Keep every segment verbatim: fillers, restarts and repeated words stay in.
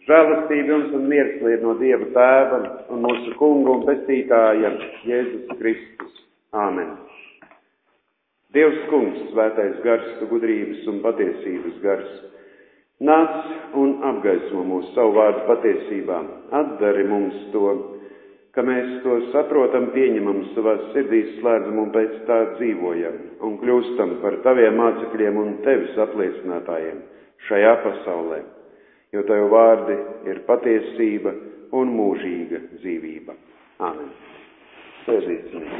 Žēlastība jums un miers liek no Dieva Tēva un mūsu Kunga un Pestītāja Jēzus Kristus. Āmen. Dievs Kungs, svētais gars, tu gudrības un patiesības gars, nāc un apgaismo mūsu savu vārdu patiesībā. Atdari mums to, ka mēs to saprotam, pieņemam savās sirdīs, slēdzam un pēc tā dzīvojam un kļūstam par taviem mācekļiem un tevis apliecinātājiem šajā pasaulē. Jo tavu vārdi ir patiesība un mūžīga dzīvība. Āmen. Sēdīsimies.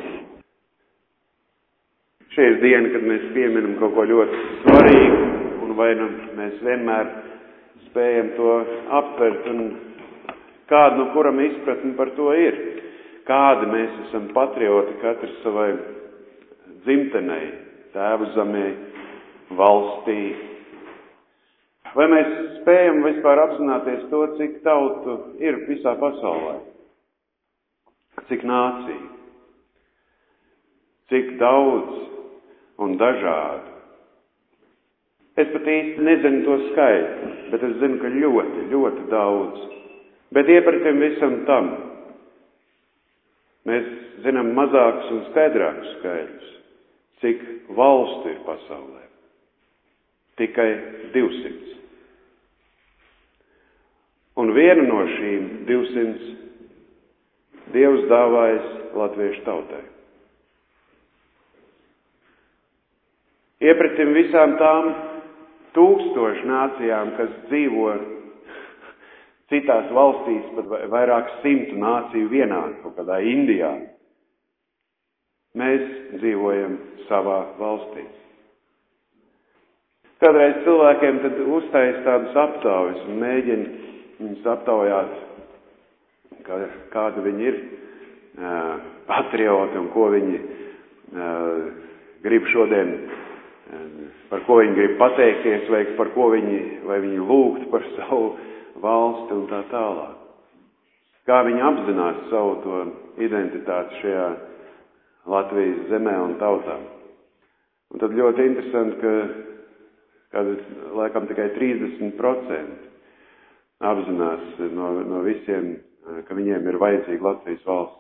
Šī ir diena, kad mēs pieminam kaut ko ļoti svarīgu, un vai nu mēs vienmēr spējam to aptvert, un kāda no kuram izpratni par to ir. Kādi mēs esam patrioti, katrs savai dzimtenei, tēvu zemē, valstī. Vai mēs spējam vispār apzināties to, cik tautu ir visā pasaulē? Cik nāciju? Cik daudz un dažādi? Es pat īsti nezinu to skaitu, bet es zinu, ka ļoti, ļoti daudz. Bet iepratim visam tam mēs zinām mazākus un skaidrākus skaidrus, cik valstu ir pasaulē. Tikai divsimt. Un viena no šīm divsimts Dievs dāvājas latviešu tautai. Iepratim visām tām tūkstošu nācijām, kas dzīvo citās valstīs, pat vairāk simtu nāciju vienā, kaut kādā Indijā. Mēs dzīvojam savā valstī. Kādreiz cilvēkiem tad uztais tādas aptaujas un mēģina viņus aptaujāt, kā, kādi viņi ir uh, patrioti un ko viņi uh, grib šodien, uh, par ko viņi grib pateikties, vai par ko viņi, vai viņi lūgt par savu valsti un tā tālāk. Kā viņi apzinās savu to identitāti šajā Latvijas zemē un tautā. Un tad ļoti interesanti, ka kāda, laikam tikai trīsdesmit procenti apzinās no, no visiem, ka viņiem ir vajadzīga Latvijas valsts.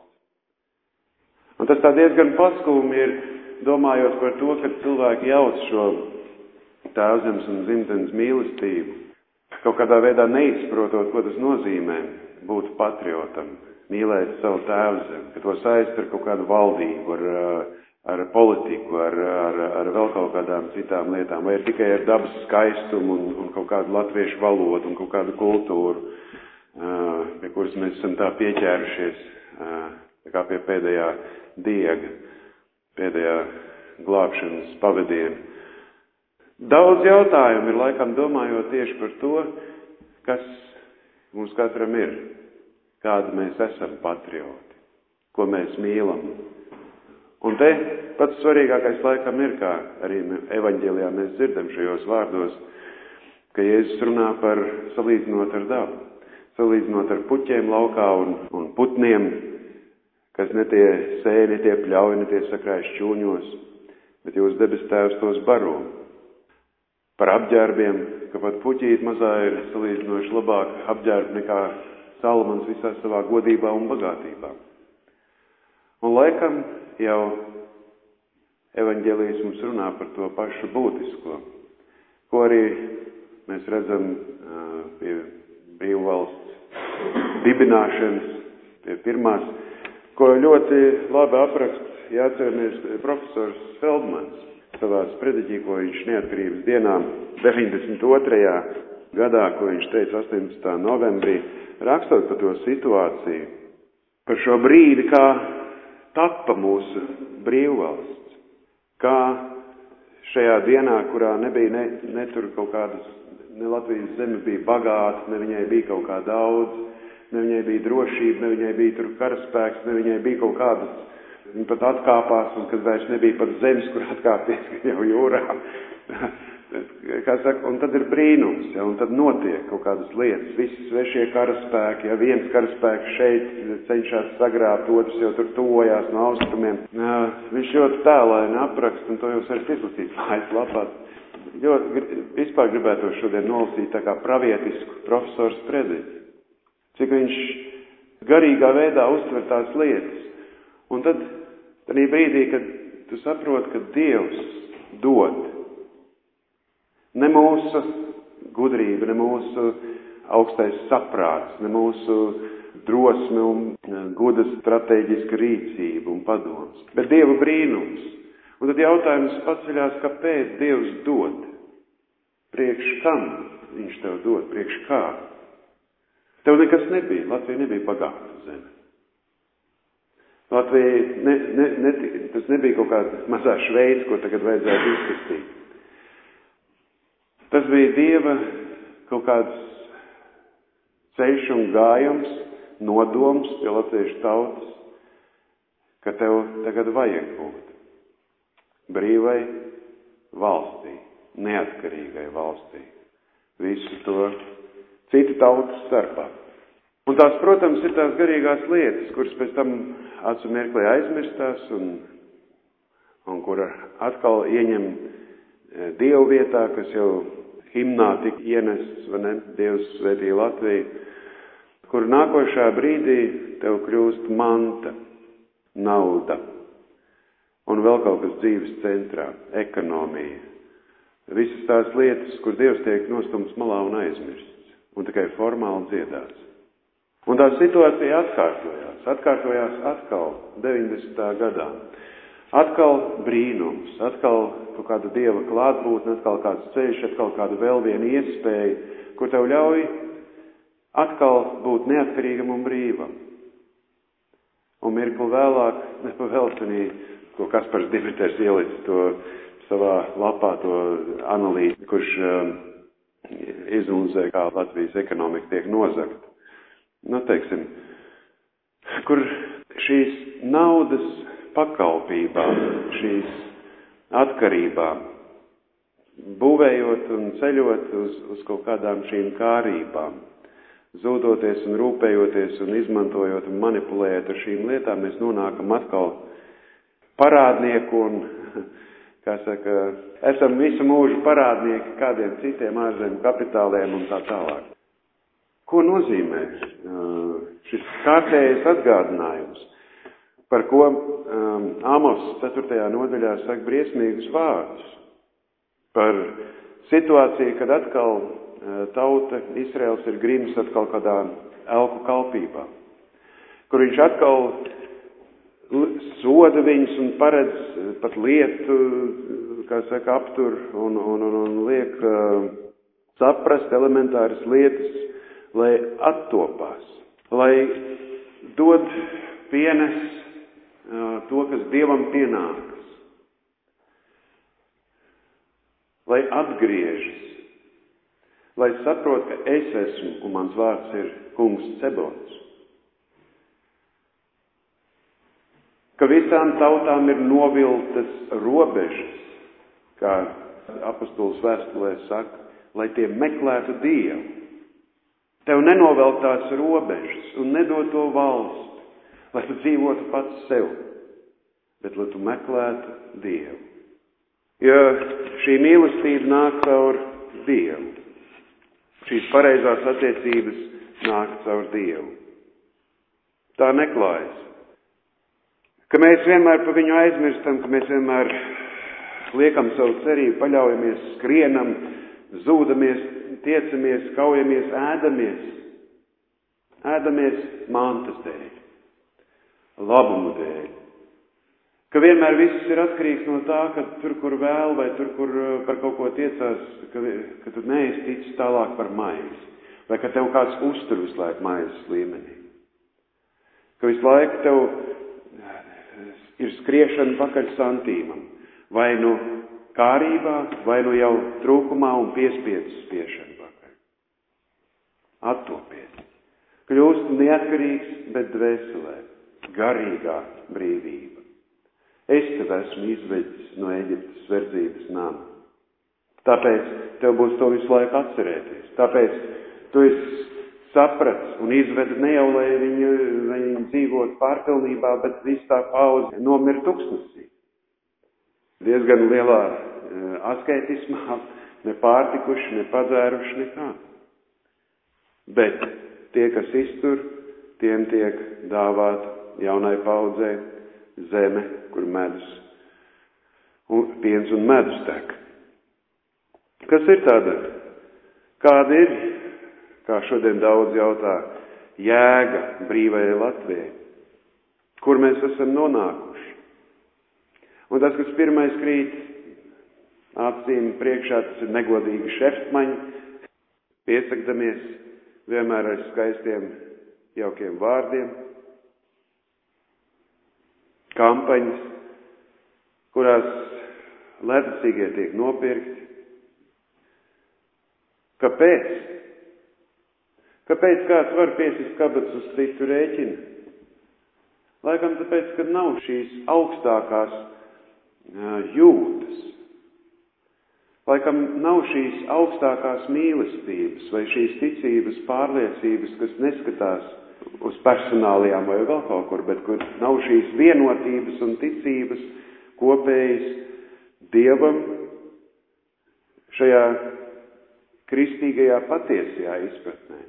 Un tas tā diezgan paskūmi ir, domājot par to, ka cilvēki jauc šo tēvzemes un dzimtenes mīlestību, kaut kādā veidā neizprotot, ko tas nozīmē būt patriotam, mīlēt savu tēvzemi, ka to saist ar kaut kādu valdību, ar, ar politiku, ar, ar, ar vēl kaut kādām citām lietām, vai tikai ar dabas skaistumu un, un kaut kādu latviešu valodu un kaut kādu kultūru, pie kuras mēs esam tā pieķērušies, tā kā pie pēdējā diega, pēdējā glābšanas pavadiena. Daudz jautājumu ir laikam domājot tieši par to, kas mums katram ir, kādi mēs esam patrioti, ko mēs mīlam. Un te pats svarīgākais laikam ir, kā arī evaņģēlijā mēs dzirdam šajos vārdos, ka Jēzus runā par salīdzinot ar dabu, salīdzinot ar puķiem laukā un, un putniem, kas netie sēja, netie pļauj, netie sakrājas šķūņos, bet jūs debes tēvs tos baro. Par apģērbiem, ka pat puķīt mazā ir salīdzinoši labāk apģērbi nekā Salamans visā savā godībā un bagātībā. Un laikam jau evaņģēlijas mums runā par to pašu būtisko, ko arī mēs redzam uh, pie brīvvalsts dibināšanas, pie pirmās, ko ļoti labi aprakst, jāatceramies, profesors Feldmans savās prediķī, ko viņš neatkarības dienā deviņdesmit otrajā gadā, ko viņš teica astoņdesmitā novembrī, rakstot par to situāciju, par šo brīdi, kā tappa mūsu brīvvalsts, kā šajā dienā, kurā nebija ne, ne tur kaut kādas, ne Latvijas zeme bija bagāta, ne viņai bija kaut kā daudz, ne viņai bija drošība, ne viņai bija tur karaspēks, ne viņai bija kaut kādas, viņa pat atkāpās, un kad vairs nebija pat zemes, kur atkāpties jau jūrā. Kā saka, un tad ir brīnums, ja, un tad notiek kaut kādas lietas, visi svešie karaspēki, ja viens karaspēks šeit cenšas sagrābt, otrs jau tur tuvojās no austrumiem. Jā, viņš ļoti tēlaini aprakst, un to jūs varat izlasīt mājas lapās. Jo vispār gribētu šodien nolasīt tā kā pravietisku profesors prediķi. cik viņš garīgā veidā uztver tās lietas. Un tad, tad brīdī, kad tu saproti, ka Dievs dod, ne mūsu gudrība, ne mūsu augstais saprāts, ne mūsu drosme un guda strateģiska rīcība un padoms, bet Dieva brīnums. Un tad jautājums paceļās, kāpēc Dievs dod? Priekš kam viņš tev dod? Priekš kā? Tev nekas nebija. Latvija nebija bagāta zeme. Latvija, ne, ne, ne, tas nebija kaut kāda mazā Šveice, ko tagad vajadzētu izskatīt. Tas bija Dieva kaut kāds ceļš un gājums, nodoms pie latviešu tautas, ka tev tagad vajag būt brīvai valstī, neatkarīgai valstī, visu to citu tautu starpā. Un tās, protams, ir tās garīgās lietas, kuras pēc tam acu mirklī aizmirstās un, un kur atkal ieņem Dievu vietā, kas jau himnā tika ienests, vai ne, Dievs svētīja Latviju, kur nākošā brīdī tev kļūst manta, nauda un vēl kaut kas dzīves centrā, ekonomija. Visas tās lietas, kur Dievs tiek nostumts malā un aizmirsts un tikai formāli dziedāts. Un tā situācija atkārtojās, atkārtojās atkal deviņdesmitā gadā. Atkal brīnums, atkal kaut kāda Dieva klātbūtne, atkal kāds ceļš, atkal kāda vēl viena iespēja, kur tev ļauj atkal būt neatkarīgam un brīvam. Un mirkli vēlāk, ne pa veltenī, ko Kaspars Dimiters ielicis to savā lapā, to analīzi, kurš um, izanalizē, kā Latvijas ekonomika tiek nozagta. Nu, teiksim, kur šīs naudas pakalpībām, šīs atkarībām, būvējot un ceļot uz, uz kaut kādām šīm kārībām, zūdoties un rūpējoties un izmantojot un manipulējot ar šīm lietām, mēs nonākam atkal parādnieku un, kā saka, esam visu mūžu parādnieki kādiem citiem ārzemju kapitāliem un tā tālāk. Ko nozīmē šis kārtējais atgādinājums, par ko um, Amos ceturtajā nodaļā saka briesmīgus vārdus? Par situāciju, kad atkal tauta, Izraels ir grims atkal kādā elku kalpībā, kur viņš atkal soda viņus un paredz pat lietu, kā saka, aptur un, un, un, un liek uh, saprast elementāras lietas, lai attopās, lai dod pienes uh, to, kas Dievam pienākas, lai atgriežas, lai saprot, ka es esmu, un mans vārds ir kungs Cebots. Ka visām tautām ir noviltas robežas, kā apostols vēstulē saka, lai tie meklētu Dievu. Tev nenoveltās robežas un nedod to valsti, lai tu dzīvotu pats sev, bet lai tu meklētu Dievu. Jo šī mīlestība nāk caur Dievu. Šīs pareizās attiecības nāk caur Dievu. Tā neklājas. Ka mēs vienmēr pa viņu aizmirstam, ka mēs vienmēr liekam savu cerību, paļaujamies, skrienam, zūdamies, tiecamies, kaujamies, ēdamies. Ēdamies mantas dēļ, labumu dēļ. Ka vienmēr viss ir atkarīgs no tā, ka tur, kur vēl vai tur, kur par kaut ko tiecās, ka, ka tu neesi ticis tālāk par maizi. Vai ka tev kāds uztur visu laiku maizes līmenī. Ka visu laiku tev ir skriešana pakaļ santīmam. Vai nu kārībā, vai nu jau trūkumā un piespiedu spiešana pakaļ. Attopies. Kļūst neatkarīgs, bet dvēselē. Garīgā brīvība. Es tev esmu izvedis no Eģiptes verdzības nama. Tāpēc tev būs to visu laiku atcerēties. Tāpēc tu esi saprats un izvedi ne jau, lai viņi, viņi dzīvot pārpilnībā, bet visu tā pauze nomir tuksnesī. Diezgan lielā e, asketismā, ne pārtikuši, ne padzēruši, nekā. Bet tie, kas iztur, tiem tiek dāvāt jaunai paudzei zeme, kur medus, un piens un medus tek. Kas ir tāda? Kāda ir, kā šodien daudz jautā, jēga brīvajai Latvijai? Kur mēs esam nonākuši? Un tas, kas pirmais krīt acīm priekšā, tas ir negodīgi šefmaņi, piesakdamies vienmēr ar skaistiem, jaukiem vārdiem, kampaņas, kurās ledusīgie tiek nopirkti. Kāpēc? Kāpēc kāds var piesist kabatas uz citu rēķinu? Laikam tāpēc, ka nav šīs augstākās uh, jūtas. Laikam nav šīs augstākās mīlestības vai šīs ticības pārliecības, kas neskatās uz personālijām vai vēl kaut kur, bet kur nav šīs vienotības un ticības kopējas Dievam šajā kristīgajā patiesajā izpratnē.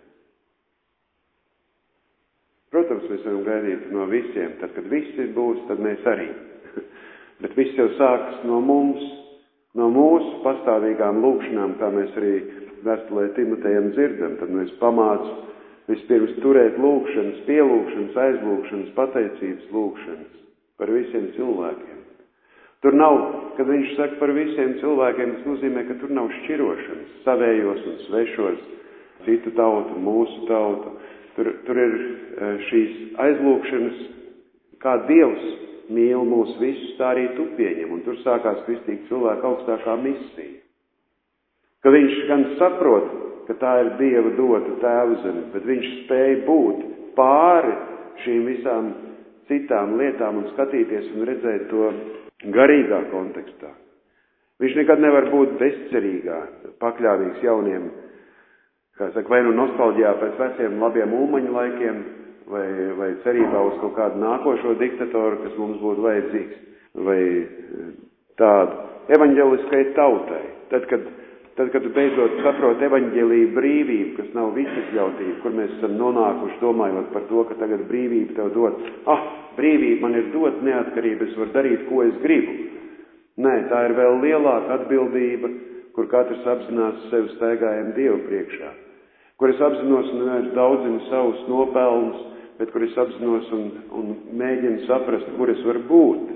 Protams, mēs varam gaidīt no visiem, tad, kad visi būs, tad mēs arī. Bet viss jau sākas no mums, no mūsu pastāvīgām lūkšanām, kā mēs arī vēstulē Timotejam dzirdam. Tad mēs pamācam vispirms turēt lūkšanas, pielūkšanas, aizlūkšanas, pateicības lūkšanas par visiem cilvēkiem. Tur nav, kad viņš saka par visiem cilvēkiem, tas nozīmē, ka tur nav šķirošanas, savējos un svešos, citu tautu, mūsu tautu. Tur, tur ir šīs aizlūkšanas, kā Dievs mīl mūs visus, tā arī tu pieņem. Un tur sākās kristīgi cilvēka augstākā misija. Ka viņš gan saprot, ka tā ir Dieva dota tēvzeme, bet viņš spēja būt pāri šīm visām citām lietām un skatīties un redzēt to garīgā kontekstā. Viņš nekad nevar būt bezcerīgā, pakļāvīgs jauniem, kā saka, vai nu nostalģijā pēc veciem labiem ulmaņu laikiem, vai, vai cerībā uz kaut kādu nākošo diktatoru, kas mums būtu vajadzīgs, vai tādu evaņģeliskai tautai. Tad, kad, tad, kad tu beidzot saproti evaņģēliju brīvību, kas nav visatļautība, kur mēs esam nonākuši domājot par to, ka tagad brīvība tev dod, ah, brīvība man ir dot neatkarība, es varu darīt, ko es gribu. Nē, tā ir vēl lielāka atbildība, kur katrs apzinās sevi staigājumu Dievu priekšā. Kur es apzinos un nevis daudzinu savus nopelnus, bet kur es apzinos un, un mēģinu saprast, kur es varu būt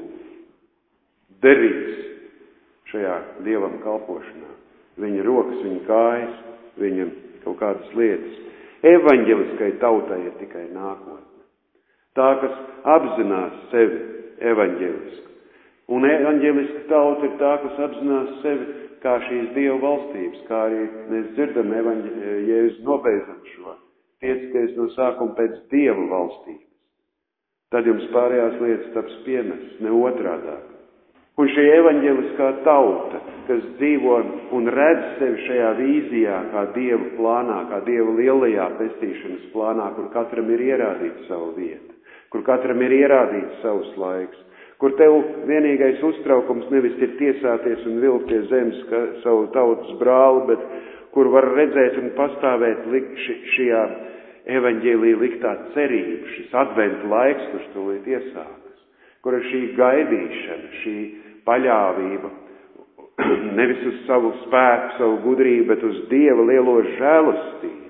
derīgs šajā Dievam kalpošanā. Viņa rokas, viņa kājas, viņa kaut kādas lietas. Evaņģeliskai tautai ir tikai nākotne. Tā, kas apzinās sevi evaņģelisku. Un evaņģeliska tauta ir tā, kas apzinās sevi kā šīs Dieva valstības, kā arī mēs dzirdam Jēzus nobeidzam šo. Tiecieties no sākuma pēc Dieva valstības. Tad jums pārējās lietas taps piemests, ne otrādāk. Un šī evaņģeliskā tauta, kas dzīvo un redz sevi šajā vīzijā, kā Dieva plānā, kā Dieva lielajā pestīšanas plānā, kur katram ir ierādīta savu vietu, kur katram ir ierādīts savs laiks, kur tev vienīgais uztraukums nevis ir tiesāties un vilkt pie zemes ka, savu tautas brāli, bet kur var redzēt un pastāvēt lik, ši, šajā evaņģēlī liktā cerība, šis adventa laiks, kurš tūlīt iesākas, kur ir šī gaidīšana, šī paļāvība, nevis uz savu spēku, savu gudrību, bet uz Dieva lielo žēlastību.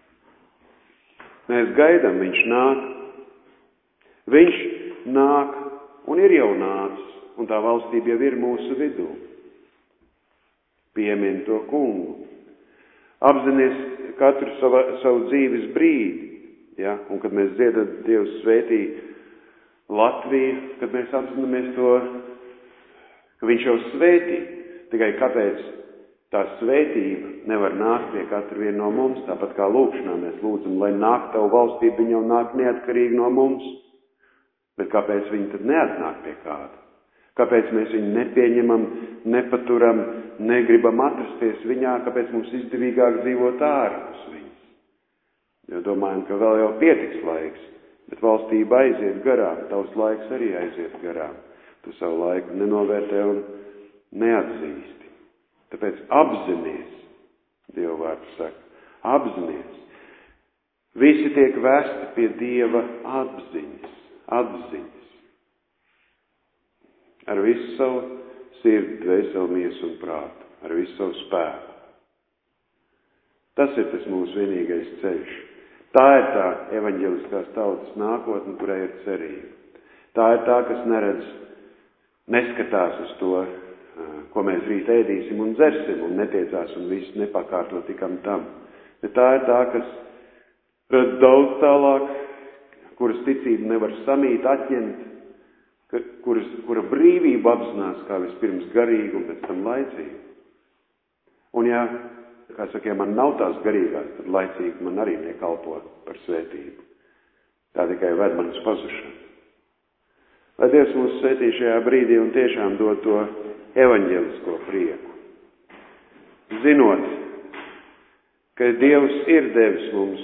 Mēs gaidām, viņš nāk. Viņš nāk un ir jau nācis, un tā valstība jau ir mūsu vidū. Piemin to kungu. Apzinies katru sava, savu dzīves brīdi, ja? Un kad mēs dziedam Dievs svētī Latviju, kad mēs apzināmies to, ka viņš jau svētī, tikai kāpēc tā svētība nevar nākt pie katra viena no mums, tāpat kā lūkšanā mēs lūdzam, lai nāk tavu valstību, viņa jau nāk neatkarīgi no mums. Bet kāpēc viņi tad neatnāk pie kāda? Kāpēc mēs viņu nepieņemam, nepaturam, negribam atrasties viņā, kāpēc mums izdevīgāk dzīvot ārpus viņas? Jo domājam, ka vēl jau pietiks laiks, bet valstība aiziet garām, tavs laiks arī aiziet garām. Tu savu laiku nenovērtē un neatzīsti. Tāpēc apzinies, Dieva vārds saka, apzinies. Visi tiek vesti pie Dieva atziņas, atziņas. Ar visu savu sirdi, dvēseli, miesu un prātu, ar visu savu spēku. Tas ir tas mūsu vienīgais ceļš. Tā ir tā evaņģeliskās tautas nākotne, kurai ir cerība. Tā ir tā, kas neredz, neskatās uz to, ko mēs rīt ēdīsim un dzersim, un netiecās un visu nepakārto tikam tam. Bet tā ir tā, kas redz daudz tālāk, kuras ticību nevar samīt, atņemt, kuras, kura brīvību apzinās kā vispirms garīgu un pēc tam laicīgu. Un ja, kā saka, ja man nav tās garīgās, tad laicīgi man arī nekalpo par svētību. Tā tikai ved man uz pazušanu. Lai Dievs mūs svētī šajā brīdī un tiešām dod to evaņģelisko prieku. Zinot, ka Dievs ir devis mums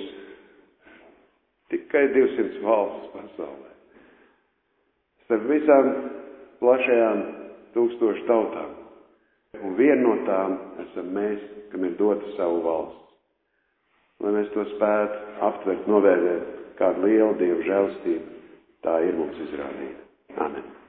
tikai divsimt valstis pasaulē. Starp visām plašajām tūkstošu tautām. Un viena no tām esam mēs, kam ir dota savu valsts. Lai mēs to spētu aptvert, novērtēt, kādu lielu Dievu žēlstību tā ir mums izrādīta. Amen.